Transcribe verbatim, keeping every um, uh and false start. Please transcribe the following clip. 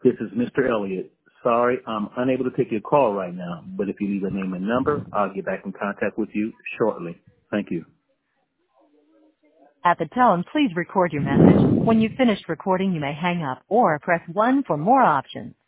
This is Mister Elliott. Sorry, I'm unable to take your call right now, but if you leave a name and number, I'll get back in contact with you shortly. Thank you. At the tone, please record your message. When you've finished recording, you may hang up or press one for more options.